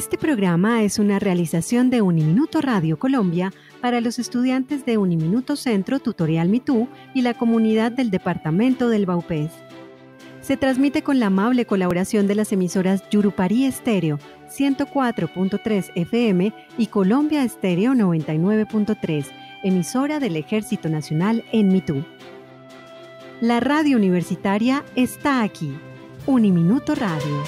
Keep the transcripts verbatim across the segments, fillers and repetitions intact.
Este programa es una realización de Uniminuto Radio Colombia para los estudiantes de Uniminuto Centro Tutorial Mitú y la comunidad del departamento del Vaupés. Se transmite con la amable colaboración de las emisoras Yurupari Estéreo ciento cuatro punto tres F M y Colombia Estéreo noventa y nueve punto tres, emisora del Ejército Nacional en Mitú. La radio universitaria está aquí. Uniminuto Radio.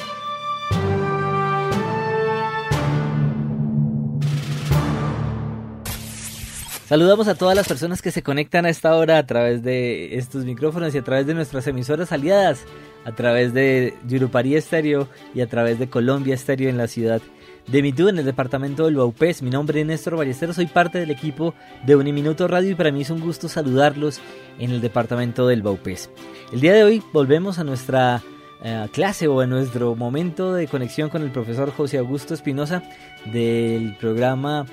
Saludamos a todas las personas que se conectan a esta hora a través de estos micrófonos y a través de nuestras emisoras aliadas, a través de Yurupari Estéreo y a través de Colombia Estéreo en la ciudad de Mitú, en el departamento del Vaupés. Mi nombre es Néstor Ballesteros, soy parte del equipo de Uniminuto Radio y para mí es un gusto saludarlos en el departamento del Vaupés. El día de hoy volvemos a nuestra uh, clase o a nuestro momento de conexión con el profesor José Augusto Espinosa del programa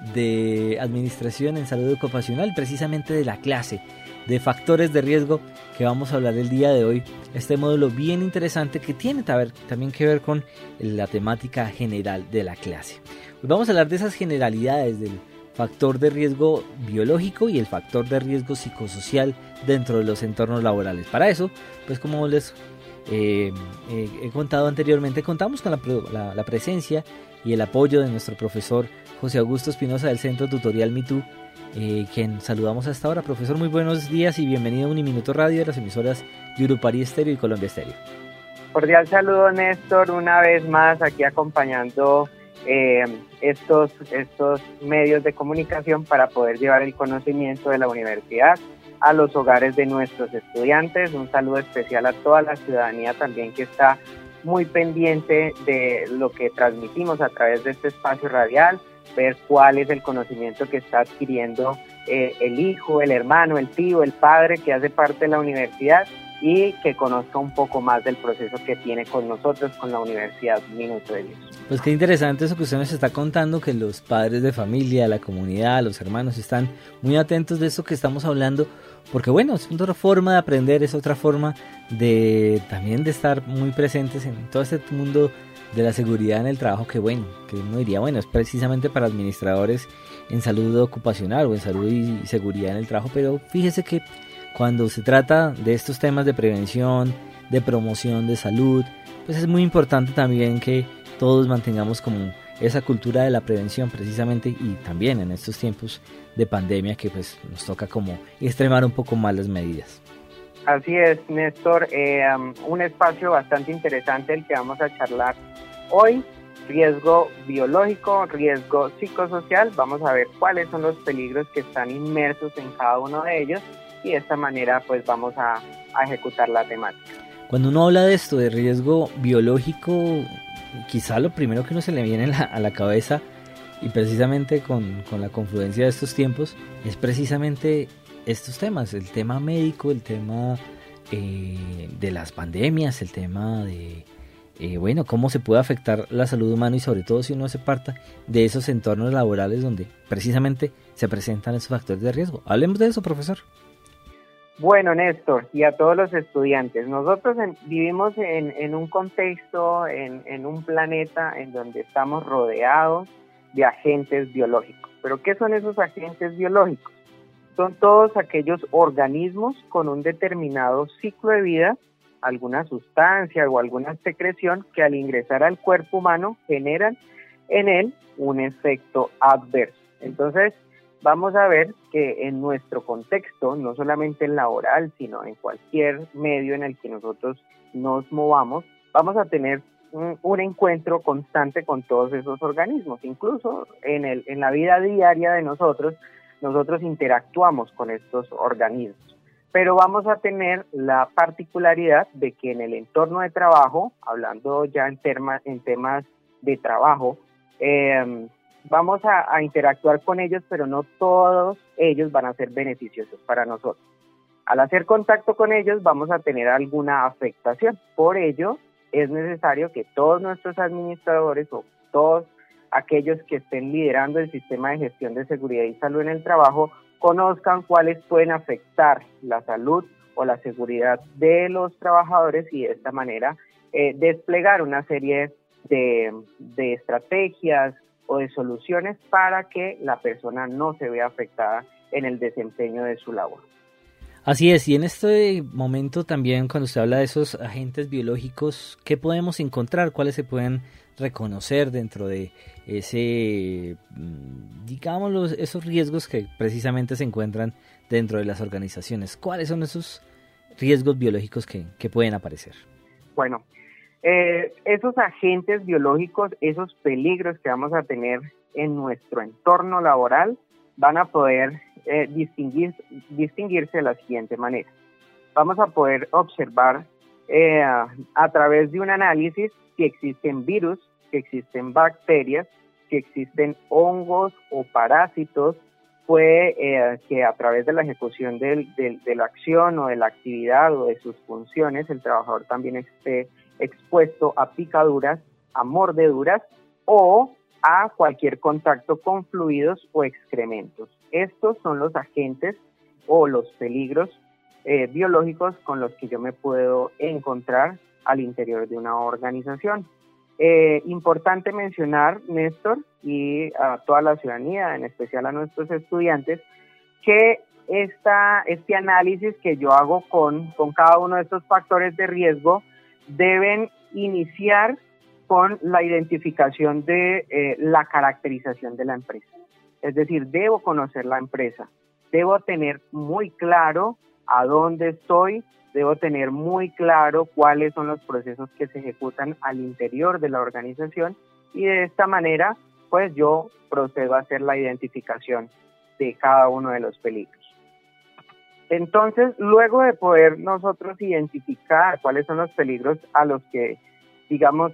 de Administración en Salud Ocupacional, precisamente de la clase de factores de riesgo que vamos a hablar el día de hoy. Este módulo bien interesante que tiene también que ver con la temática general de la clase. Hoy vamos a hablar de esas generalidades del factor de riesgo biológico y el factor de riesgo psicosocial dentro de los entornos laborales. Para eso, pues como les eh, eh, he contado anteriormente, contamos con la, la, la presencia y el apoyo de nuestro profesor José Augusto Espinosa del Centro Tutorial Mitú, eh, quien saludamos hasta ahora. Profesor, muy buenos días y bienvenido a Uniminuto Radio de las emisoras Yurupari Estéreo y Colombia Estéreo. Cordial saludo, Néstor, una vez más aquí acompañando eh, estos, estos medios de comunicación para poder llevar el conocimiento de la universidad a los hogares de nuestros estudiantes. Un saludo especial a toda la ciudadanía también que está muy pendiente de lo que transmitimos a través de este espacio radial, ver cuál es el conocimiento que está adquiriendo eh, el hijo, el hermano, el tío, el padre que hace parte de la universidad y que conozca un poco más del proceso que tiene con nosotros, con la Universidad Minuto de Dios. Pues qué interesante eso que usted nos está contando, que los padres de familia, la comunidad, los hermanos están muy atentos de eso que estamos hablando, porque bueno, es otra forma de aprender, es otra forma de también de estar muy presentes en todo este mundo de la seguridad en el trabajo, que bueno, que uno diría, bueno, es precisamente para administradores en salud ocupacional o en salud y seguridad en el trabajo, pero fíjese que cuando se trata de estos temas de prevención, de promoción de salud, pues es muy importante también que todos mantengamos como esa cultura de la prevención precisamente, y también en estos tiempos de pandemia que pues nos toca como extremar un poco más las medidas. Así es, Néstor, eh, um, un espacio bastante interesante el que vamos a charlar hoy, riesgo biológico, riesgo psicosocial. Vamos a ver cuáles son los peligros que están inmersos en cada uno de ellos y de esta manera pues vamos a, a ejecutar la temática. Cuando uno habla de esto, de riesgo biológico, quizá lo primero que uno se le viene a la, a la cabeza, y precisamente con, con la confluencia de estos tiempos, es precisamente estos temas, el tema médico, el tema eh, de las pandemias, el tema de, eh, bueno, cómo se puede afectar la salud humana y sobre todo si uno se aparta de esos entornos laborales donde precisamente se presentan esos factores de riesgo. Hablemos de eso, profesor. Bueno, Néstor, y a todos los estudiantes, nosotros en, vivimos en, en un contexto, en, en un planeta en donde estamos rodeados de agentes biológicos. ¿Pero qué son esos agentes biológicos? Son todos aquellos organismos con un determinado ciclo de vida, alguna sustancia o alguna secreción que al ingresar al cuerpo humano generan en él un efecto adverso. Entonces, vamos a ver que en nuestro contexto, no solamente en laboral, sino en cualquier medio en el que nosotros nos movamos, vamos a tener un, un encuentro constante con todos esos organismos. Incluso en, el, en la vida diaria de nosotros, nosotros interactuamos con estos organismos. Pero vamos a tener la particularidad de que en el entorno de trabajo, hablando ya en, terma, en temas de trabajo, eh, vamos a, a interactuar con ellos, pero no todos ellos van a ser beneficiosos para nosotros. Al hacer contacto con ellos vamos a tener alguna afectación. Por ello, es necesario que todos nuestros administradores o todos aquellos que estén liderando el sistema de gestión de seguridad y salud en el trabajo conozcan cuáles pueden afectar la salud o la seguridad de los trabajadores y de esta manera eh, desplegar una serie de, de estrategias o de soluciones para que la persona no se vea afectada en el desempeño de su labor. Así es, y en este momento también cuando usted habla de esos agentes biológicos, ¿qué podemos encontrar? ¿Cuáles se pueden reconocer dentro de ese, digamos, esos riesgos que precisamente se encuentran dentro de las organizaciones? ¿Cuáles son esos riesgos biológicos que, que pueden aparecer? Bueno, eh, esos agentes biológicos, esos peligros que vamos a tener en nuestro entorno laboral van a poder eh, distinguir, distinguirse de la siguiente manera. Vamos a poder observar eh, a través de un análisis si existen virus, si existen bacterias, si existen hongos o parásitos. Puede eh, que a través de la ejecución del, del, de la acción o de la actividad o de sus funciones, el trabajador también esté expuesto a picaduras, a mordeduras o a cualquier contacto con fluidos o excrementos. Estos son los agentes o los peligros eh, biológicos con los que yo me puedo encontrar al interior de una organización. Eh, importante mencionar, Néstor, y a toda la ciudadanía, en especial a nuestros estudiantes, que esta, este análisis que yo hago con, con cada uno de estos factores de riesgo deben iniciar con la identificación de eh, la caracterización de la empresa. Es decir, debo conocer la empresa, debo tener muy claro a dónde estoy, debo tener muy claro cuáles son los procesos que se ejecutan al interior de la organización y de esta manera, pues yo procedo a hacer la identificación de cada uno de los peligros. Entonces, luego de poder nosotros identificar cuáles son los peligros a los que, digamos,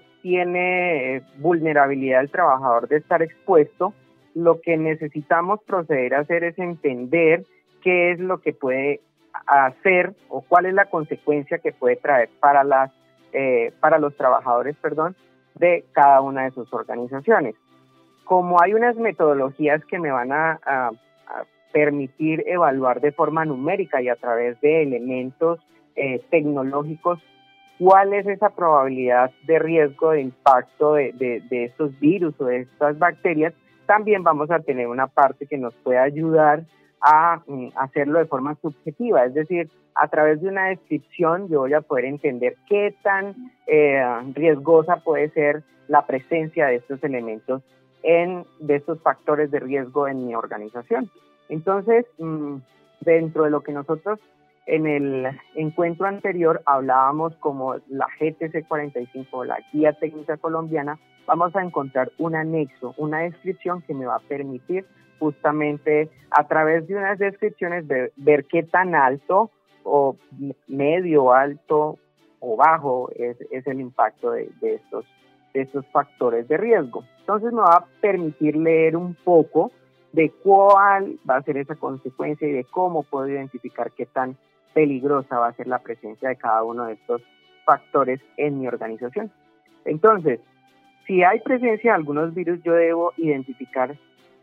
tiene vulnerabilidad el trabajador de estar expuesto, lo que necesitamos proceder a hacer es entender qué es lo que puede hacer o cuál es la consecuencia que puede traer para las eh, para los trabajadores, perdón, de cada una de sus organizaciones. Como hay unas metodologías que me van a, a, a permitir evaluar de forma numérica y a través de elementos eh, tecnológicos cuál es esa probabilidad de riesgo de impacto de, de, de estos virus o de estas bacterias, también vamos a tener una parte que nos puede ayudar a um, hacerlo de forma subjetiva, es decir, a través de una descripción yo voy a poder entender qué tan eh, riesgosa puede ser la presencia de estos elementos, en, de estos factores de riesgo en mi organización. Entonces, um, dentro de lo que nosotros en el encuentro anterior hablábamos como la G T C cuarenta y cinco, la Guía Técnica Colombiana, vamos a encontrar un anexo, una descripción que me va a permitir justamente a través de unas descripciones ver, ver qué tan alto o medio, alto o bajo es, es el impacto de, de, estos, de estos factores de riesgo. Entonces me va a permitir leer un poco de cuál va a ser esa consecuencia y de cómo puedo identificar qué tan peligrosa va a ser la presencia de cada uno de estos factores en mi organización. Entonces, si hay presencia de algunos virus, yo debo identificar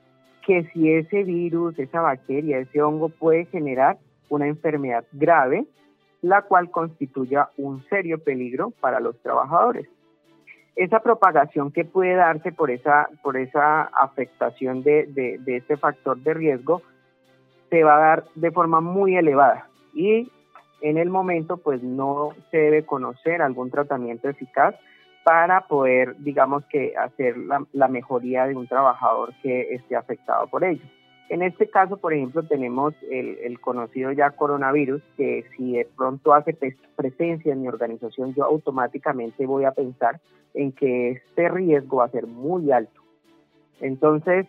que si ese virus, esa bacteria, ese hongo puede generar una enfermedad grave, la cual constituya un serio peligro para los trabajadores. Esa propagación que puede darse por esa, por esa afectación de, de, de este factor de riesgo se va a dar de forma muy elevada y en el momento pues no se debe conocer algún tratamiento eficaz para poder, digamos que, hacer la, la mejoría de un trabajador que esté afectado por ello. En este caso, por ejemplo, tenemos el, el conocido ya coronavirus, que si de pronto hace presencia en mi organización, yo automáticamente voy a pensar en que este riesgo va a ser muy alto. Entonces,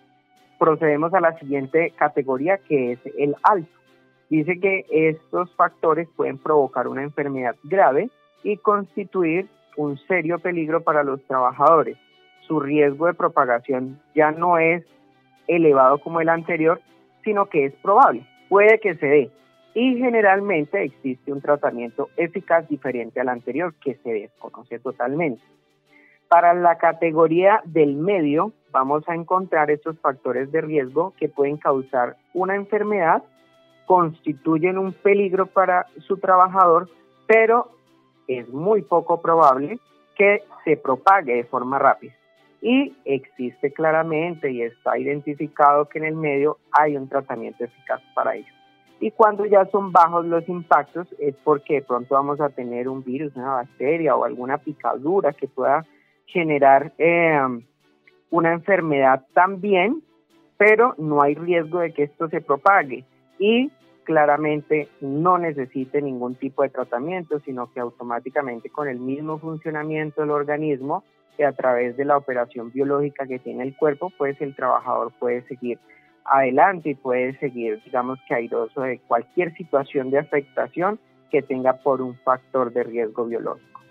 procedemos a la siguiente categoría, que es el alto. Dice que estos factores pueden provocar una enfermedad grave y constituir un serio peligro para los trabajadores. Su riesgo de propagación ya no es elevado como el anterior, sino que es probable, puede que se dé. Y generalmente existe un tratamiento eficaz diferente al anterior que se desconoce totalmente. Para la categoría del medio, vamos a encontrar estos factores de riesgo que pueden causar una enfermedad, constituyen un peligro para su trabajador, pero es muy poco probable que se propague de forma rápida. Y existe claramente y está identificado que en el medio hay un tratamiento eficaz para ello. Y cuando ya son bajos los impactos es porque de pronto vamos a tener un virus, una bacteria o alguna picadura que pueda generar eh, una enfermedad también, pero no hay riesgo de que esto se propague y claramente no necesite ningún tipo de tratamiento, sino que automáticamente con el mismo funcionamiento del organismo, que a través de la operación biológica que tiene el cuerpo, pues el trabajador puede seguir adelante y puede seguir, digamos que airoso de cualquier situación de afectación que tenga por un factor de riesgo biológico.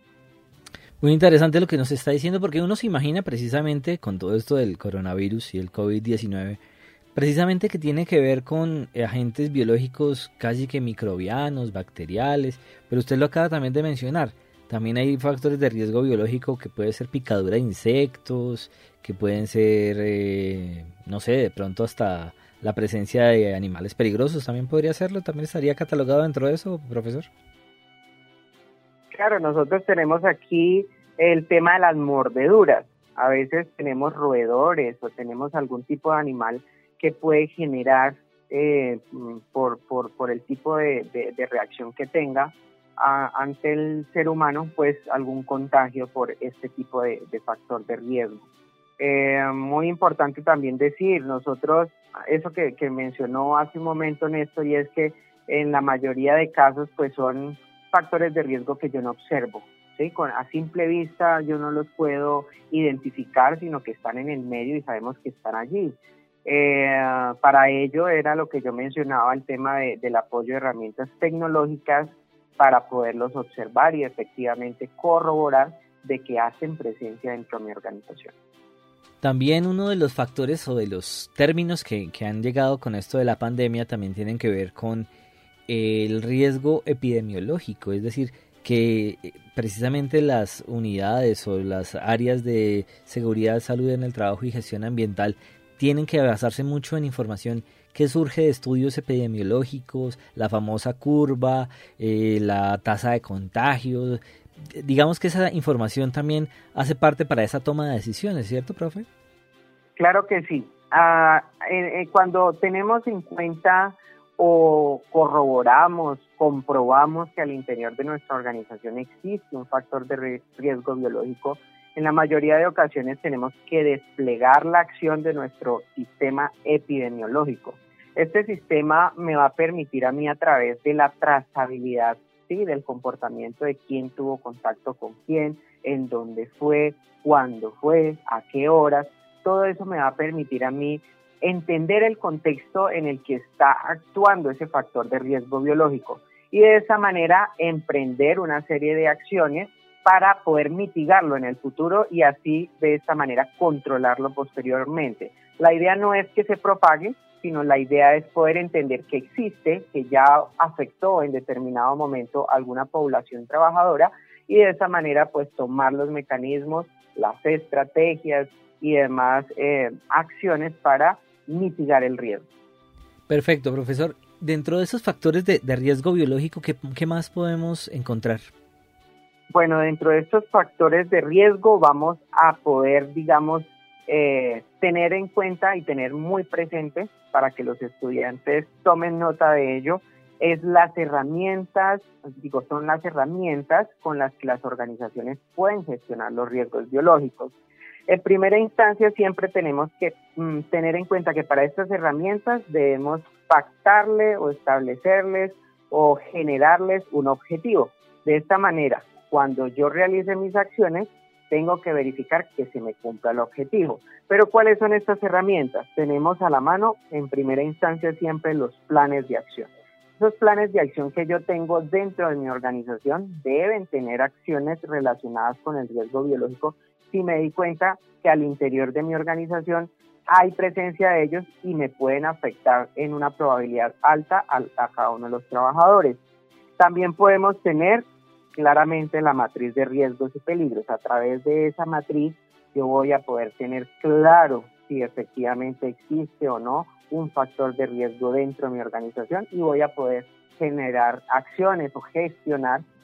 Muy interesante lo que nos está diciendo, porque uno se imagina precisamente con todo esto del coronavirus y el COVID diecinueve, precisamente que tiene que ver con agentes biológicos casi que microbianos, bacteriales, pero usted lo acaba también de mencionar. También hay factores de riesgo biológico que puede ser picadura de insectos, que pueden ser, eh, no sé, de pronto hasta la presencia de animales peligrosos también podría serlo, también estaría catalogado dentro de eso, profesor. Claro, nosotros tenemos aquí el tema de las mordeduras. A veces tenemos roedores o tenemos algún tipo de animal que puede generar, eh, por, por, por el tipo de, de, de reacción que tenga, A, ante el ser humano, pues algún contagio por este tipo de, de factor de riesgo. Eh, muy importante también decir, nosotros, eso que, que mencionó hace un momento Néstor, y es que en la mayoría de casos pues son factores de riesgo que yo no observo, ¿sí? Con, a simple vista yo no los puedo identificar, sino que están en el medio y sabemos que están allí. Eh, para ello era lo que yo mencionaba, el tema de, del apoyo de herramientas tecnológicas para poderlos observar y efectivamente corroborar de que hacen presencia dentro de mi organización. También uno de los factores o de los términos que, que han llegado con esto de la pandemia también tienen que ver con el riesgo epidemiológico, es decir, que precisamente las unidades o las áreas de seguridad, salud en el trabajo y gestión ambiental tienen que basarse mucho en información que surge de estudios epidemiológicos, la famosa curva, eh, la tasa de contagios. Digamos que esa información también hace parte para esa toma de decisiones, ¿cierto, profe? Claro que sí. Ah, eh, eh, cuando tenemos en cuenta o corroboramos, comprobamos que al interior de nuestra organización existe un factor de riesgo biológico, en la mayoría de ocasiones tenemos que desplegar la acción de nuestro sistema epidemiológico. Este sistema me va a permitir a mí, a través de la trazabilidad, ¿sí?, del comportamiento de quién tuvo contacto con quién, en dónde fue, cuándo fue, a qué horas, todo eso me va a permitir a mí entender el contexto en el que está actuando ese factor de riesgo biológico y de esa manera emprender una serie de acciones para poder mitigarlo en el futuro y así de esta manera controlarlo posteriormente. La idea no es que se propague, sino la idea es poder entender que existe, que ya afectó en determinado momento a alguna población trabajadora y de esa manera pues tomar los mecanismos, las estrategias y demás eh, acciones para mitigar el riesgo. Perfecto, profesor. Dentro de esos factores de, de riesgo biológico, ¿qué, ¿qué más podemos encontrar? Bueno, dentro de estos factores de riesgo vamos a poder, digamos, eh, tener en cuenta y tener muy presente para que los estudiantes tomen nota de ello, es las herramientas, digo, son las herramientas con las que las organizaciones pueden gestionar los riesgos biológicos. En primera instancia siempre tenemos que mm, tener en cuenta que para estas herramientas debemos pactarle o establecerles o generarles un objetivo. De esta manera, cuando yo realice mis acciones, tengo que verificar que se me cumpla el objetivo. Pero ¿cuáles son estas herramientas? Tenemos a la mano, en primera instancia, siempre los planes de acción. Esos planes de acción que yo tengo dentro de mi organización deben tener acciones relacionadas con el riesgo biológico si me di cuenta que al interior de mi organización hay presencia de ellos y me pueden afectar en una probabilidad alta a, a cada uno de los trabajadores. También podemos tener claramente la matriz de riesgos y peligros. A través de esa matriz yo voy a poder tener claro si efectivamente existe o no un factor de riesgo dentro de mi organización y voy a poder generar acciones o gestionar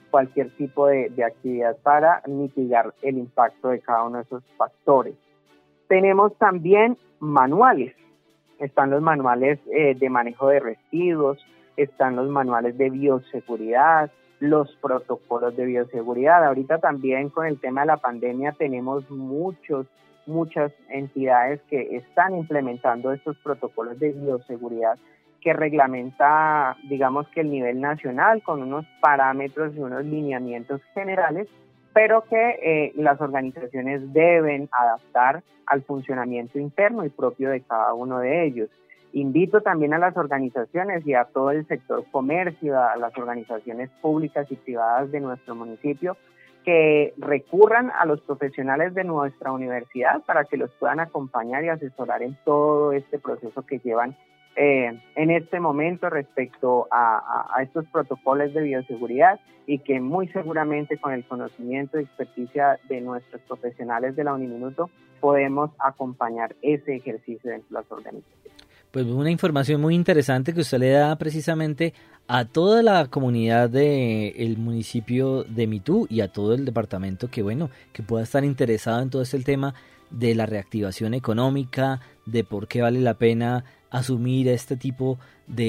cualquier tipo de, de actividad para mitigar el impacto de cada uno de esos factores. Tenemos también manuales. Están los manuales eh, de manejo de residuos, están los manuales de bioseguridad, los protocolos de bioseguridad. Ahorita también con el tema de la pandemia tenemos muchos, muchas entidades que están implementando estos protocolos de bioseguridad que reglamenta, digamos que el nivel nacional con unos parámetros y unos lineamientos generales, pero que eh, las organizaciones deben adaptar al funcionamiento interno y propio de cada uno de ellos. Invito también a las organizaciones y a todo el sector comercio, a las organizaciones públicas y privadas de nuestro municipio, que recurran a los profesionales de nuestra universidad para que los puedan acompañar y asesorar en todo este proceso que llevan eh, en este momento respecto a, a, a estos protocolos de bioseguridad, y que muy seguramente con el conocimiento y experticia de nuestros profesionales de la Uniminuto podemos acompañar ese ejercicio dentro de las organizaciones. Pues una información muy interesante que usted le da precisamente a toda la comunidad del municipio de Mitú y a todo el departamento que, bueno, que pueda estar interesado en todo este tema de la reactivación económica, de por qué vale la pena asumir este tipo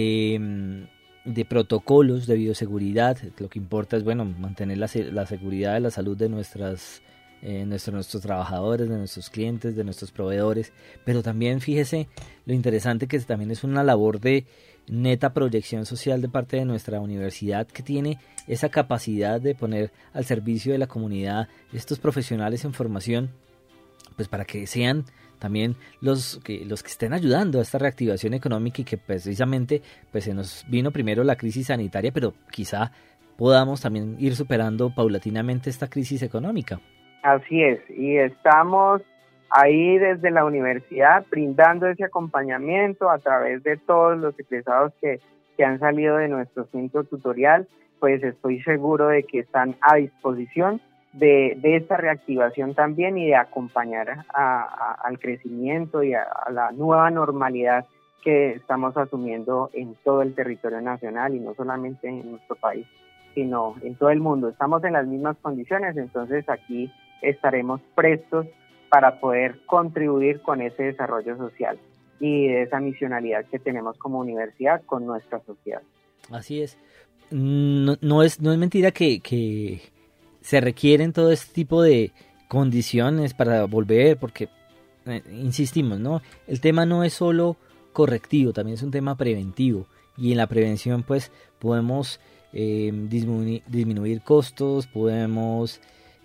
de, de protocolos de bioseguridad. Lo que importa es, bueno, mantener la, la seguridad de la salud de nuestras Eh, nuestro, nuestros trabajadores, de nuestros clientes, de nuestros proveedores, pero también fíjese lo interesante que también es una labor de neta proyección social de parte de nuestra universidad, que tiene esa capacidad de poner al servicio de la comunidad estos profesionales en formación, pues para que sean también los que los que estén ayudando a esta reactivación económica, y que precisamente pues se nos vino primero la crisis sanitaria, pero quizá podamos también ir superando paulatinamente esta crisis económica. Así es, y estamos ahí desde la universidad brindando ese acompañamiento a través de todos los egresados que, que han salido de nuestro centro tutorial. Pues estoy seguro de que están a disposición de, de esta reactivación también, y de acompañar a, a, al crecimiento y a, a la nueva normalidad que estamos asumiendo en todo el territorio nacional, y no solamente en nuestro país, sino en todo el mundo. Estamos en las mismas condiciones, entonces aquí estaremos prestos para poder contribuir con ese desarrollo social y de esa misionalidad que tenemos como universidad con nuestra sociedad. Así es. No, no es no es mentira que, que se requieren todo este tipo de condiciones para volver, porque eh, insistimos, ¿no? El tema no es solo correctivo, también es un tema preventivo, y en la prevención pues podemos eh, disminuir, disminuir costos, podemos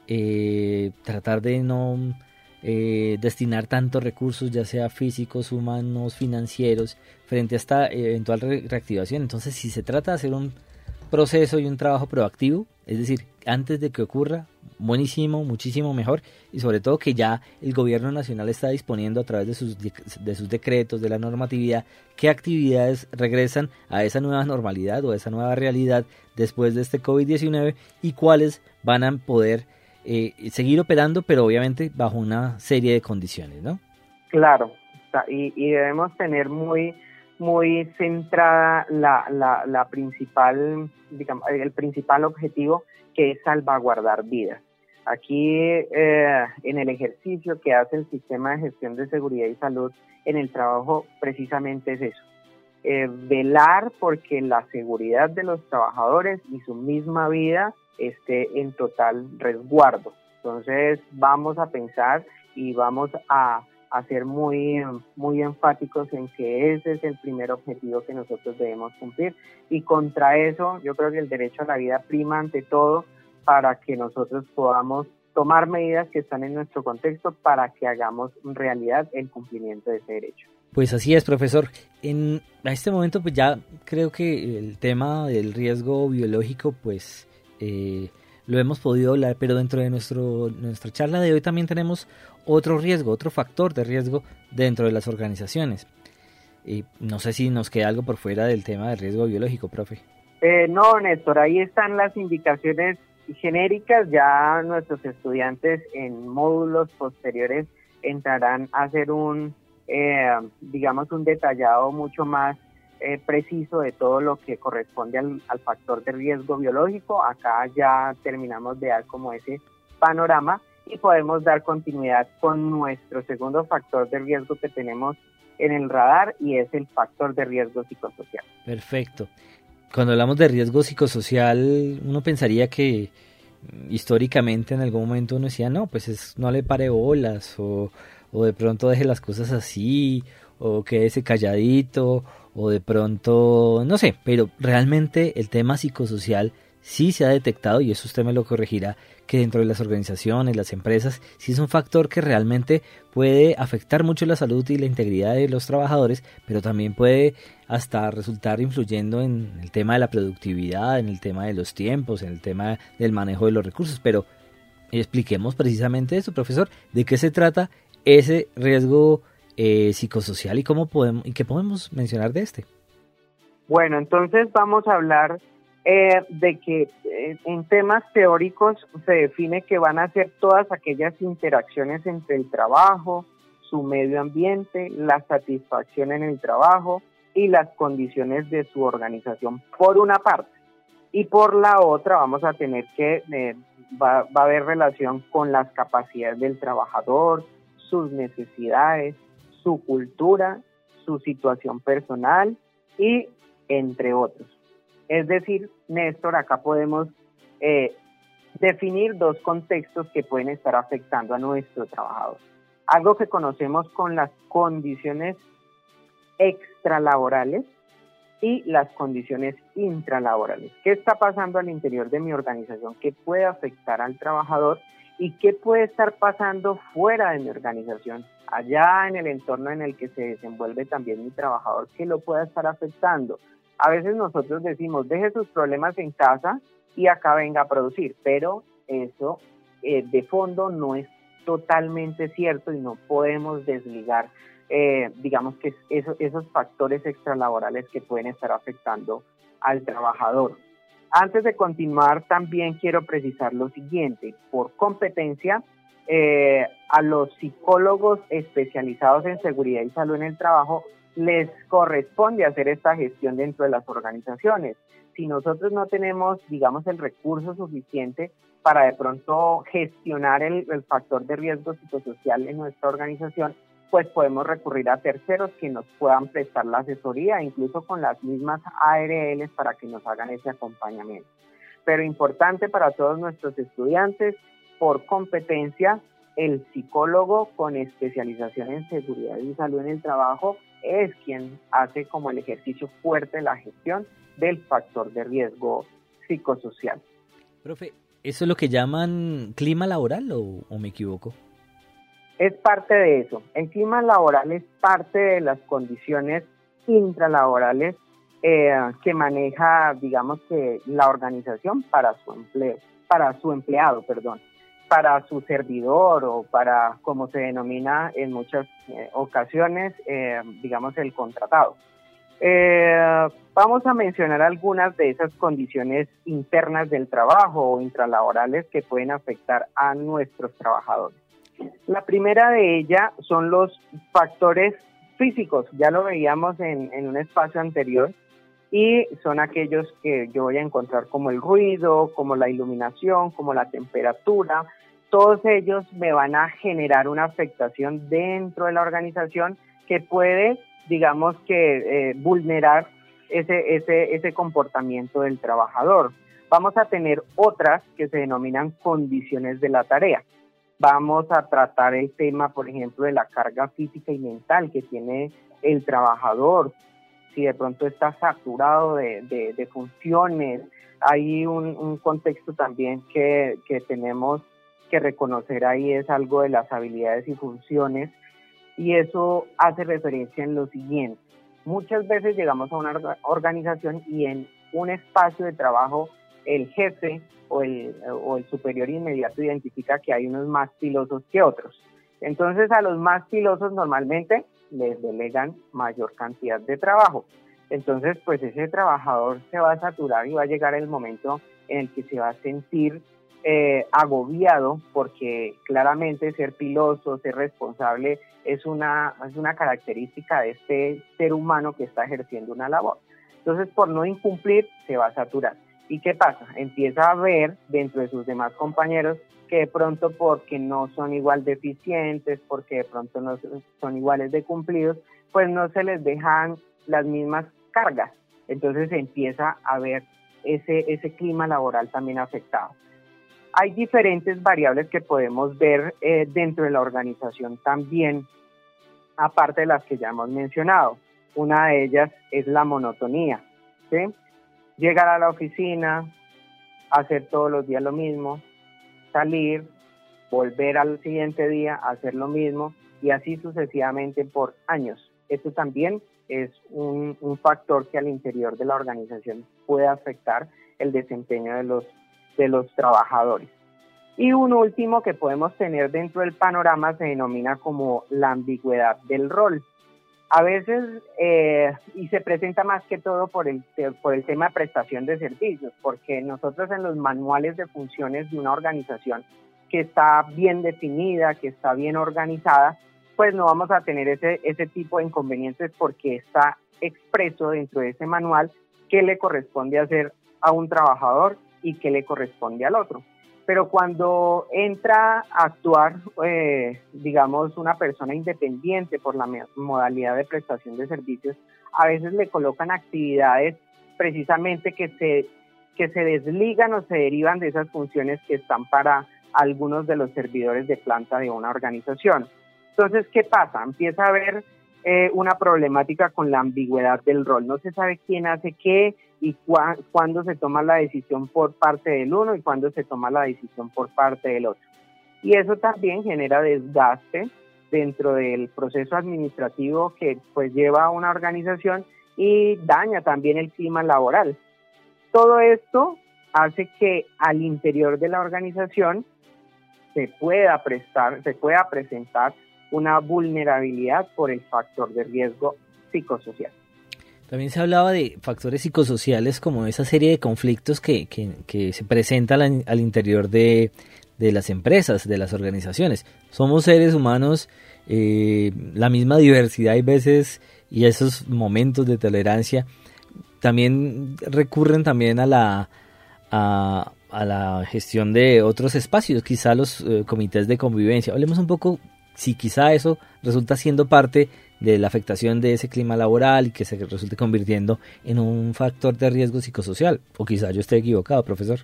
Eh, tratar de no eh, destinar tantos recursos, ya sea físicos, humanos, financieros, frente a esta eventual re- reactivación. Entonces, si se trata de hacer un proceso y un trabajo proactivo, es decir, antes de que ocurra, buenísimo, muchísimo mejor, y sobre todo que ya el gobierno nacional está disponiendo a través de sus, de sus decretos, de la normatividad, qué actividades regresan a esa nueva normalidad o a esa nueva realidad después de este covid diecinueve, y cuáles van a poder Eh, seguir operando, pero obviamente bajo una serie de condiciones, ¿no? Claro, y, y debemos tener muy, muy centrada la, la, la principal, digamos, el principal objetivo, que es salvaguardar vidas. Aquí, eh, en el ejercicio que hace el Sistema de Gestión de Seguridad y Salud en el trabajo, precisamente es eso, eh, velar porque la seguridad de los trabajadores y su misma vida esté en total resguardo. Entonces vamos a pensar y vamos a, a ser muy, muy enfáticos en que ese es el primer objetivo que nosotros debemos cumplir, y contra eso yo creo que el derecho a la vida prima ante todo, para que nosotros podamos tomar medidas que están en nuestro contexto para que hagamos realidad el cumplimiento de ese derecho. Pues así es, profesor. En a este momento pues ya creo que el tema del riesgo biológico pues Eh, lo hemos podido hablar, pero dentro de nuestro, nuestra charla de hoy también tenemos otro riesgo, otro factor de riesgo dentro de las organizaciones. Eh, no sé si nos queda algo por fuera del tema del riesgo biológico, profe. Eh, no, Néstor, ahí están las indicaciones genéricas. Ya nuestros estudiantes en módulos posteriores entrarán a hacer un, eh, digamos, un detallado mucho más eh, preciso de todo lo que corresponde al, al factor de riesgo biológico. Acá ya terminamos de dar como ese panorama y podemos dar continuidad con nuestro segundo factor de riesgo que tenemos en el radar, y es el factor de riesgo psicosocial. Perfecto. Cuando hablamos de riesgo psicosocial, uno pensaría que históricamente en algún momento uno decía, no, pues es, no le pare bolas, o, o de pronto deje las cosas así, o quédese calladito, o de pronto, no sé, pero realmente el tema psicosocial sí se ha detectado, y eso usted me lo corregirá, que dentro de las organizaciones, las empresas, sí es un factor que realmente puede afectar mucho la salud y la integridad de los trabajadores, pero también puede hasta resultar influyendo en el tema de la productividad, en el tema de los tiempos, en el tema del manejo de los recursos. Pero expliquemos precisamente eso, profesor, de qué se trata ese riesgo eh, psicosocial y cómo podemos y qué podemos mencionar de este. Bueno, entonces vamos a hablar Eh, de que eh, en temas teóricos se define que van a ser todas aquellas interacciones entre el trabajo, su medio ambiente, la satisfacción en el trabajo y las condiciones de su organización, por una parte. Y por la otra vamos a tener que, eh, va, va a haber relación con las capacidades del trabajador, sus necesidades, su cultura, su situación personal y entre otros. Es decir, Néstor, acá podemos eh, definir dos contextos que pueden estar afectando a nuestro trabajador. Algo que conocemos con las condiciones extralaborales y las condiciones intralaborales. ¿Qué está pasando al interior de mi organización que puede afectar al trabajador y qué puede estar pasando fuera de mi organización, allá en el entorno en el que se desenvuelve también mi trabajador, que lo pueda estar afectando? A veces nosotros decimos, deje sus problemas en casa y acá venga a producir, pero eso eh, de fondo no es totalmente cierto y no podemos desligar, eh, digamos que eso, esos factores extralaborales que pueden estar afectando al trabajador. Antes de continuar, también quiero precisar lo siguiente: por competencia, eh, a los psicólogos especializados en seguridad y salud en el trabajo les corresponde hacer esta gestión dentro de las organizaciones. Si nosotros no tenemos, digamos, el recurso suficiente para de pronto gestionar el, el factor de riesgo psicosocial en nuestra organización, pues podemos recurrir a terceros que nos puedan prestar la asesoría, incluso con las mismas A R Ls, para que nos hagan ese acompañamiento. Pero importante para todos nuestros estudiantes, por competencia, el psicólogo con especialización en seguridad y salud en el trabajo es quien hace como el ejercicio fuerte de la gestión del factor de riesgo psicosocial. Profe, ¿eso es lo que llaman clima laboral o, o me equivoco? Es parte de eso. El clima laboral es parte de las condiciones intralaborales eh, que maneja, digamos que la organización para su empleo, para su empleado, perdón. para su servidor o para, como se denomina en muchas eh, ocasiones, eh, digamos, el contratado. Eh, vamos a mencionar algunas de esas condiciones internas del trabajo o intralaborales que pueden afectar a nuestros trabajadores. La primera de ellas son los factores físicos, ya lo veíamos en, en un espacio anterior, y son aquellos que yo voy a encontrar como el ruido, como la iluminación, como la temperatura. Todos ellos me van a generar una afectación dentro de la organización que puede, digamos que, eh, vulnerar ese, ese, ese comportamiento del trabajador. Vamos a tener otras que se denominan condiciones de la tarea. Vamos a tratar el tema, por ejemplo, de la carga física y mental que tiene el trabajador. Si de pronto está saturado de, de, de funciones, hay un, un contexto también que, que tenemos que reconocer ahí, es algo de las habilidades y funciones, y eso hace referencia en lo siguiente. Muchas veces llegamos a una organización y en un espacio de trabajo el jefe o el, o el superior inmediato identifica que hay unos más pilosos que otros. Entonces a los más pilosos normalmente les delegan mayor cantidad de trabajo. Entonces, pues ese trabajador se va a saturar y va a llegar el momento en el que se va a sentir eh, agobiado, porque claramente ser piloso, ser responsable es una, es una característica de este ser humano que está ejerciendo una labor. Entonces, por no incumplir, se va a saturar. ¿Y qué pasa? Empieza a ver dentro de sus demás compañeros que de pronto porque no son igual de eficientes, porque de pronto no son iguales de cumplidos, pues no se les dejan las mismas cargas. Entonces empieza a ver ese, ese clima laboral también afectado. Hay diferentes variables que podemos ver eh, dentro de la organización también, aparte de las que ya hemos mencionado. Una de ellas es la monotonía, ¿sí? Llegar a la oficina, hacer todos los días lo mismo, salir, volver al siguiente día, hacer lo mismo y así sucesivamente por años. Esto también es un, un factor que al interior de la organización puede afectar el desempeño de los, de los trabajadores. Y un último que podemos tener dentro del panorama se denomina como la ambigüedad del rol. A veces, eh, y se presenta más que todo por el, por el tema de prestación de servicios, porque nosotros en los manuales de funciones de una organización que está bien definida, que está bien organizada, pues no vamos a tener ese, ese tipo de inconvenientes porque está expreso dentro de ese manual qué le corresponde hacer a un trabajador y qué le corresponde al otro. Pero cuando entra a actuar, eh, digamos, una persona independiente por la modalidad de prestación de servicios, a veces le colocan actividades precisamente que se, que se desligan o se derivan de esas funciones que están para algunos de los servidores de planta de una organización. Entonces, ¿qué pasa? Empieza a haber eh, una problemática con la ambigüedad del rol. No se sabe quién hace qué y cu- cuándo se toma la decisión por parte del uno y cuándo se toma la decisión por parte del otro. Y eso también genera desgaste dentro del proceso administrativo que pues lleva a una organización y daña también el clima laboral. Todo esto hace que al interior de la organización se pueda prestar, se pueda presentar una vulnerabilidad por el factor de riesgo psicosocial. También se hablaba de factores psicosociales como esa serie de conflictos que, que, que se presentan al, al interior de, de las empresas, de las organizaciones. Somos seres humanos, eh, la misma diversidad hay veces y esos momentos de tolerancia también recurren también a la, a, a la gestión de otros espacios, quizá los eh, comités de convivencia. Hablemos un poco si quizá eso resulta siendo parte de la afectación de ese clima laboral y que se resulte convirtiendo en un factor de riesgo psicosocial, o quizá yo esté equivocado, profesor.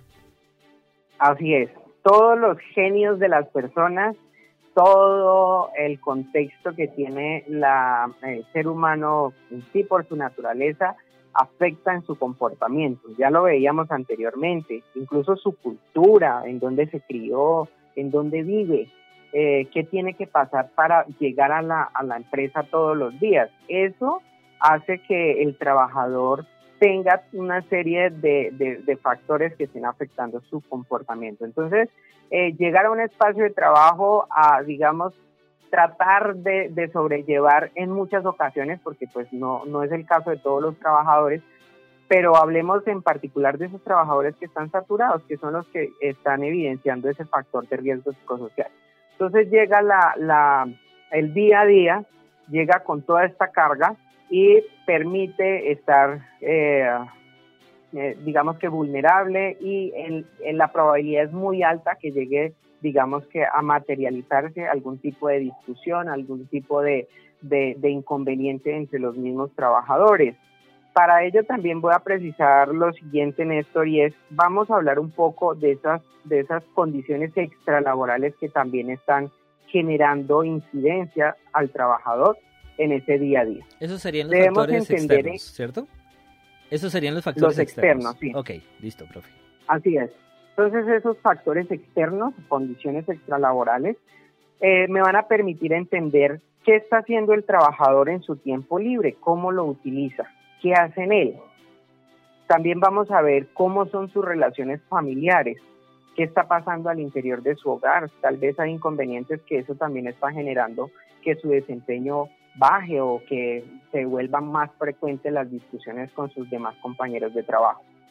Así es, todos los genios de las personas, todo el contexto que tiene la, el ser humano en sí por su naturaleza, afecta en su comportamiento. Ya lo veíamos anteriormente, incluso su cultura, en dónde se crió, en dónde vive. Eh, qué tiene que pasar para llegar a la, a la empresa todos los días. Eso hace que el trabajador tenga una serie de, de, de factores que estén afectando su comportamiento. Entonces, eh, llegar a un espacio de trabajo a, digamos, tratar de, de sobrellevar en muchas ocasiones, porque pues no, no es el caso de todos los trabajadores, pero hablemos en particular de esos trabajadores que están saturados, que son los que están evidenciando ese factor de riesgo psicosocial. Entonces llega la, la, el día a día, llega con toda esta carga y permite estar, eh, eh, digamos que vulnerable y en, en la probabilidad es muy alta que llegue, digamos que a materializarse algún tipo de discusión, algún tipo de, de, de inconveniente entre los mismos trabajadores. Para ello también voy a precisar lo siguiente, Néstor, y es, vamos a hablar un poco de esas, de esas condiciones extralaborales que también están generando incidencia al trabajador en ese día a día. Esos serían los Debemos factores entender, externos, ¿cierto? Esos serían los factores los externos, externos. sí. Ok, listo, profe. Así es. Entonces esos factores externos, condiciones extralaborales, eh, me van a permitir entender qué está haciendo el trabajador en su tiempo libre, cómo lo utiliza. ¿Qué hace en él? También vamos a ver cómo son sus relaciones familiares, qué está pasando al interior de su hogar. Tal vez hay inconvenientes que eso también está generando que su desempeño baje o que se vuelvan más frecuentes las discusiones con sus demás compañeros de trabajo.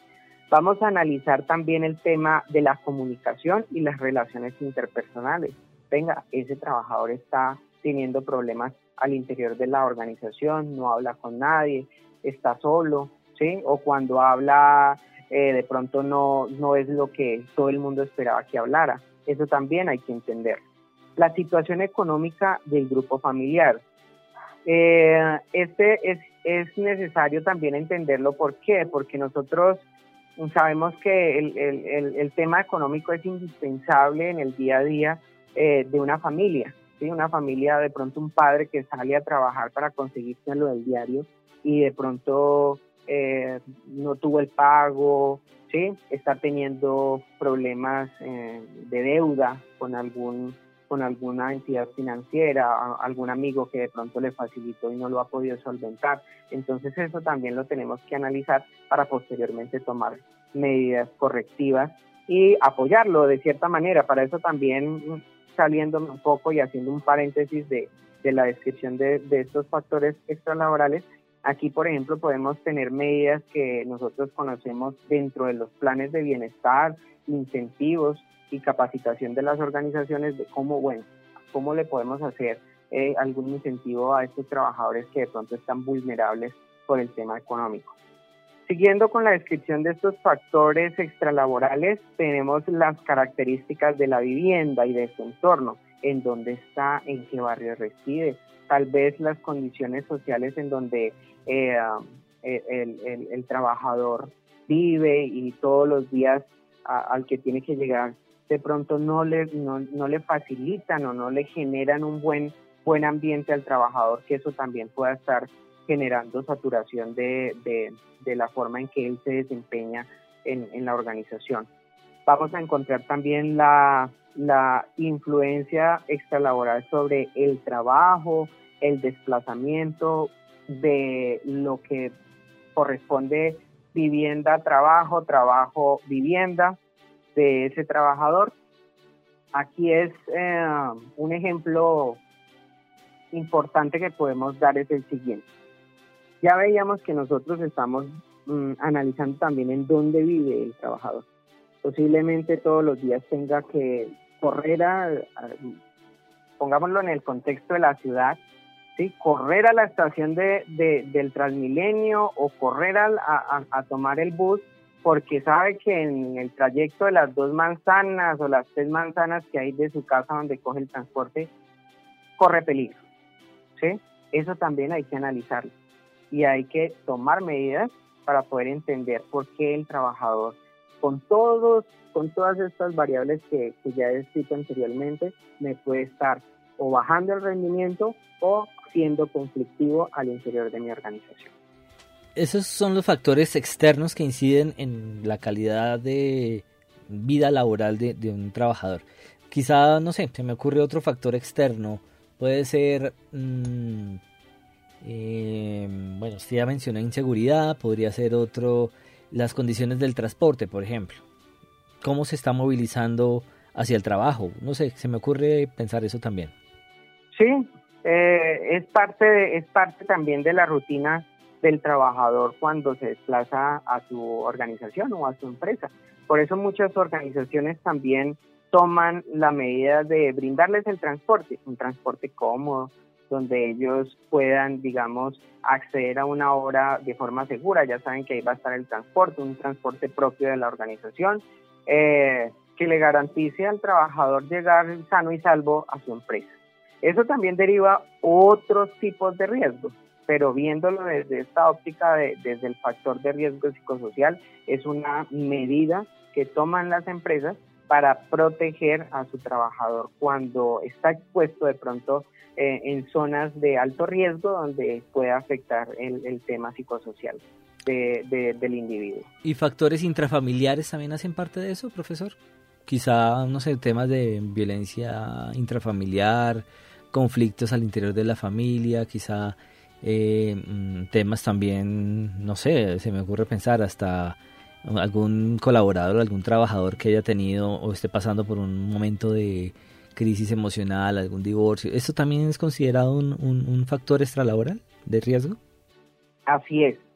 Vamos a analizar también el tema de la comunicación y las relaciones interpersonales. Venga, ese trabajador está teniendo problemas al interior de la organización, no habla con nadie, está solo, ¿sí? O cuando habla, eh, de pronto no, no es lo que todo el mundo esperaba que hablara. Eso también hay que entender. La situación económica del grupo familiar. Eh, este es, es necesario también entenderlo. ¿Por qué? Porque nosotros sabemos que el, el, el, el tema económico es indispensable en el día a día eh, de una familia, ¿sí? Una familia, de pronto un padre que sale a trabajar para conseguirse lo del diario y de pronto eh, no tuvo el pago, ¿sí? Está teniendo problemas eh, de deuda con algún con alguna entidad financiera, algún amigo que de pronto le facilitó y no lo ha podido solventar. Entonces eso también lo tenemos que analizar para posteriormente tomar medidas correctivas y apoyarlo de cierta manera. Para eso también, saliéndome un poco y haciendo un paréntesis de, de la descripción de, de estos factores extralaborales, aquí, por ejemplo, podemos tener medidas que nosotros conocemos dentro de los planes de bienestar, incentivos y capacitación de las organizaciones de cómo, bueno, cómo le podemos hacer eh, algún incentivo a estos trabajadores que de pronto están vulnerables por el tema económico. Siguiendo con la descripción de estos factores extralaborales, tenemos las características de la vivienda y de su entorno, en dónde está, en qué barrio reside, tal vez las condiciones sociales en donde eh, el, el, el trabajador vive y todos los días a, al que tiene que llegar de pronto no le no, no le facilitan o no le generan un buen buen ambiente al trabajador, que eso también pueda estar generando saturación de, de, de la forma en que él se desempeña en, en la organización. Vamos a encontrar también la, la influencia extralaboral sobre el trabajo, el desplazamiento de lo que corresponde vivienda, trabajo, trabajo, vivienda de ese trabajador. Aquí es eh, un ejemplo importante que podemos dar es el siguiente. Ya veíamos que nosotros estamos mm, analizando también en dónde vive el trabajador. Posiblemente todos los días tenga que correr a, a pongámoslo en el contexto de la ciudad, ¿sí? Correr a la estación de, de, del Transmilenio o correr a, a, a tomar el bus, porque sabe que en el trayecto de las dos manzanas o las tres manzanas que hay de su casa donde coge el transporte, corre peligro, ¿sí? Eso también hay que analizarlo y hay que tomar medidas para poder entender por qué el trabajador, con todos, con todas estas variables que, que ya he descrito anteriormente, me puede estar o bajando el rendimiento o siendo conflictivo al interior de mi organización. Esos son los factores externos que inciden en la calidad de vida laboral de, de un trabajador. Quizá, no sé, se me ocurre otro factor externo. Puede ser, mmm, eh, bueno, usted ya mencionó inseguridad, podría ser otro, las condiciones del transporte, por ejemplo. ¿Cómo se está movilizando hacia el trabajo? No sé, se me ocurre pensar eso también. Sí, eh, es parte de, es parte también de la rutina del trabajador cuando se desplaza a su organización o a su empresa. Por eso muchas organizaciones también toman la medida de brindarles el transporte, un transporte cómodo, donde ellos puedan, digamos, acceder a una hora de forma segura. Ya saben que ahí va a estar el transporte, un transporte propio de la organización, eh, que le garantice al trabajador llegar sano y salvo a su empresa. Eso también deriva otros tipos de riesgos, pero viéndolo desde esta óptica, de, desde el factor de riesgo psicosocial, es una medida que toman las empresas para proteger a su trabajador cuando está expuesto de pronto eh, en zonas de alto riesgo donde puede afectar el, el tema psicosocial de, de, del individuo. ¿Y factores intrafamiliares también hacen parte de eso, profesor? Quizá, no sé, temas de violencia intrafamiliar, conflictos al interior de la familia, quizá eh, temas también, no sé, se me ocurre pensar hasta algún colaborador, algún trabajador que haya tenido o esté pasando por un momento de crisis emocional, algún divorcio. ¿Esto también es considerado un, un, un factor extralaboral de riesgo? Así es.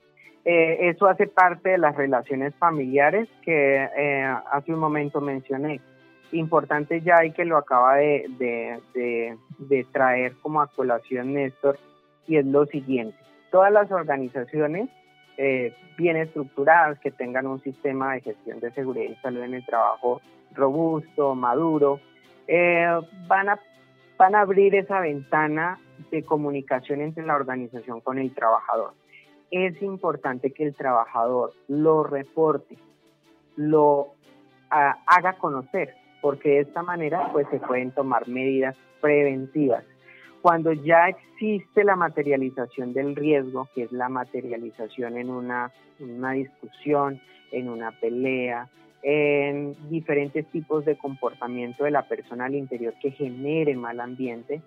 Eh, eso hace parte de las relaciones familiares que eh, hace un momento mencioné. Importante ya, y que lo acaba de, de, de, de traer como a colación Néstor, y es lo siguiente: todas las organizaciones eh, bien estructuradas, que tengan un sistema de gestión de seguridad y salud en el trabajo robusto, maduro, eh, van a, van a abrir esa ventana de comunicación entre la organización con el trabajador. Es importante que el trabajador lo reporte, lo a, haga conocer, porque de esta manera pues se pueden tomar medidas preventivas. Cuando ya existe la materialización del riesgo, que es la materialización en una, en una discusión, en una pelea, en diferentes tipos de comportamiento de la persona al interior que genere mal ambiente,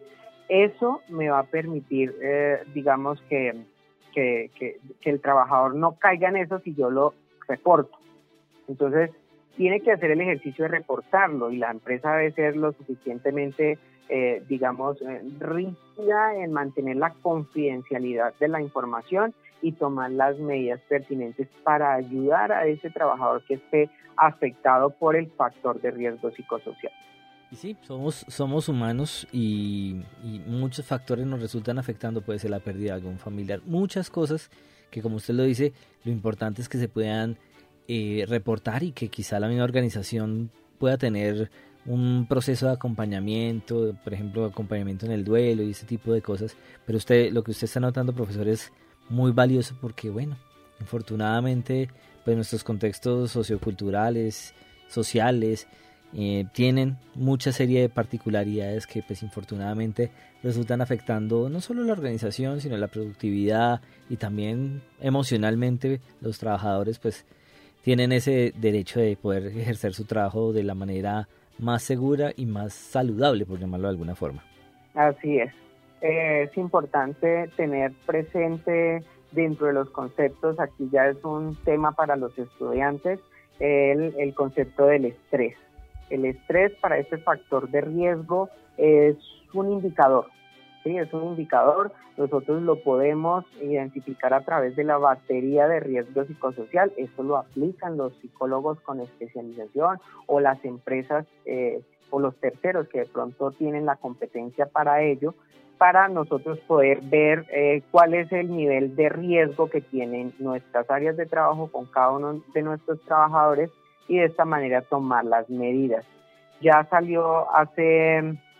eso me va a permitir, eh, digamos, que, que, que, que el trabajador no caiga en eso si yo lo reporto. Entonces, tiene que hacer el ejercicio de reportarlo, y la empresa debe ser lo suficientemente, eh, digamos, eh, rígida en mantener la confidencialidad de la información y tomar las medidas pertinentes para ayudar a ese trabajador que esté afectado por el factor de riesgo psicosocial. Y sí, somos, somos humanos y, y muchos factores nos resultan afectando. Puede ser la pérdida de algún familiar, muchas cosas que, como usted lo dice, lo importante es que se puedan eh, reportar, y que quizá la misma organización pueda tener un proceso de acompañamiento, por ejemplo, acompañamiento en el duelo y ese tipo de cosas. Pero usted, lo que usted está notando, profesor, es muy valioso, porque, bueno, infortunadamente, pues nuestros contextos socioculturales, sociales, eh, tienen mucha serie de particularidades que, pues, infortunadamente resultan afectando no solo la organización, sino la productividad, y también emocionalmente los trabajadores, pues, tienen ese derecho de poder ejercer su trabajo de la manera más segura y más saludable, por llamarlo de alguna forma. Así es. Eh, es importante tener presente dentro de los conceptos, aquí ya es un tema para los estudiantes, el, el concepto del estrés. El estrés para este factor de riesgo es un indicador, ¿sí? Es un indicador, nosotros lo podemos identificar a través de la batería de riesgo psicosocial. Eso lo aplican los psicólogos con especialización, o las empresas eh, o los terceros que de pronto tienen la competencia para ello, para nosotros poder ver eh, cuál es el nivel de riesgo que tienen nuestras áreas de trabajo con cada uno de nuestros trabajadores, y de esta manera tomar las medidas. Ya salió hace,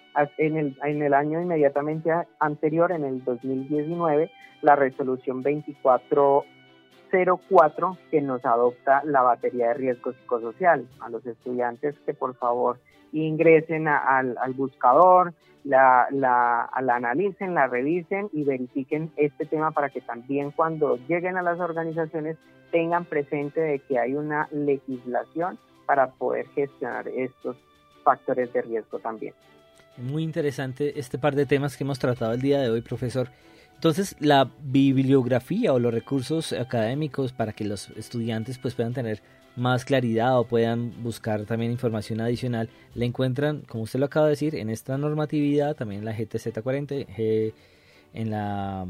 en el, en el año inmediatamente anterior, en el dos mil diecinueve, la resolución veinticuatro cero cuatro, que nos adopta la batería de riesgo psicosocial. A los estudiantes que por favor ingresen a, al, al buscador, la, la, la analicen, la revisen y verifiquen este tema, para que también cuando lleguen a las organizaciones tengan presente de que hay una legislación para poder gestionar estos factores de riesgo también. Muy interesante este par de temas que hemos tratado el día de hoy, profesor. Entonces, la bibliografía o los recursos académicos para que los estudiantes pues puedan tener más claridad o puedan buscar también información adicional, la encuentran, como usted lo acaba de decir, en esta normatividad, también en la G T Z cuarenta, G, en la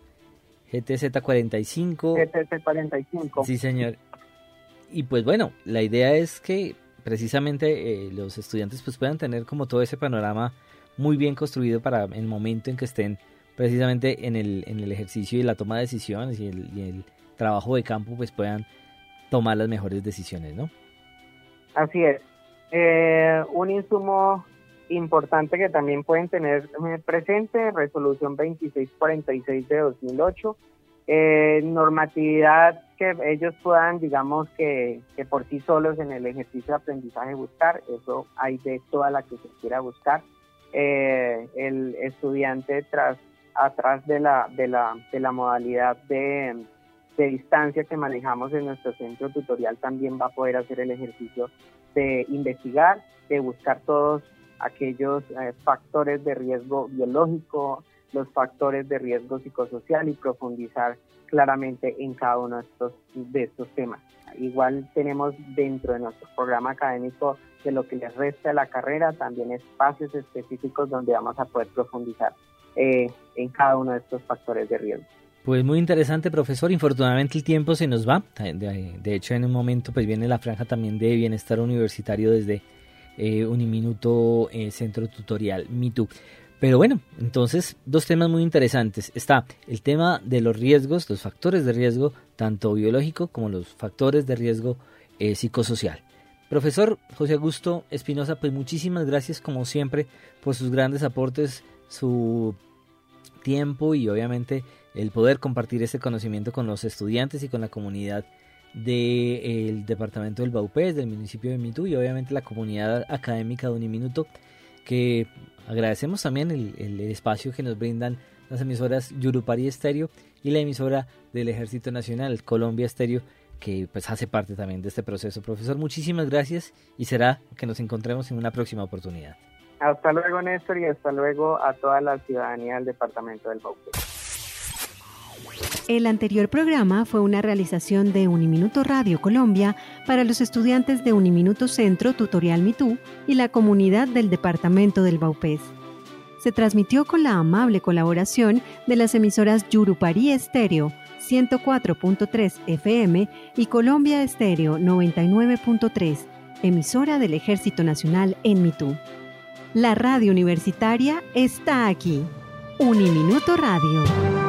G T Z cuarenta y cinco. G T Z cuarenta y cinco. Sí, señor. Y pues bueno, la idea es que precisamente eh, los estudiantes pues puedan tener como todo ese panorama muy bien construido para el momento en que estén precisamente en el, en el ejercicio y la toma de decisiones y el, y el trabajo de campo, pues puedan tomar las mejores decisiones, ¿no? Así es. Eh, un insumo importante que también pueden tener presente, resolución veintiséis cuarenta y seis de dos mil ocho, eh, normatividad que ellos puedan, digamos, que, que por sí solos en el ejercicio de aprendizaje buscar, eso hay de toda la que se quiera buscar. Eh, el estudiante tras atrás de la, de la, de la modalidad de de distancia que manejamos en nuestro centro tutorial, también va a poder hacer el ejercicio de investigar, de buscar todos aquellos eh, factores de riesgo biológico, los factores de riesgo psicosocial, y profundizar claramente en cada uno de estos, de estos temas. Igual tenemos dentro de nuestro programa académico, de lo que les resta de la carrera, también espacios específicos donde vamos a poder profundizar eh, en cada uno de estos factores de riesgo. Pues muy interesante, profesor. Infortunadamente el tiempo se nos va. De, de hecho, en un momento pues viene la franja también de bienestar universitario desde eh, Uniminuto eh, Centro Tutorial MeToo. Pero bueno, entonces dos temas muy interesantes. Está el tema de los riesgos, los factores de riesgo, tanto biológico como los factores de riesgo eh, psicosocial. Profesor José Augusto Espinosa, pues muchísimas gracias como siempre por sus grandes aportes, su tiempo y obviamente el poder compartir este conocimiento con los estudiantes y con la comunidad del departamento del Vaupés, del municipio de MeToo y obviamente la comunidad académica de Uniminuto, que agradecemos también el, el espacio que nos brindan las emisoras Yurupari Estéreo y la emisora del Ejército Nacional, Colombia Estéreo, que pues hace parte también de este proceso. Profesor, muchísimas gracias y será que nos encontremos en una próxima oportunidad. Hasta luego, Néstor, y hasta luego a toda la ciudadanía del departamento del Vaupés. El anterior programa fue una realización de Uniminuto Radio Colombia para los estudiantes de Uniminuto Centro Tutorial MeToo y la comunidad del departamento del Vaupés. Se transmitió con la amable colaboración de las emisoras Yurupari Estéreo ciento cuatro punto tres F M y Colombia Estéreo noventa y nueve punto tres, emisora del Ejército Nacional en MeToo. La radio universitaria está aquí. Uniminuto Radio.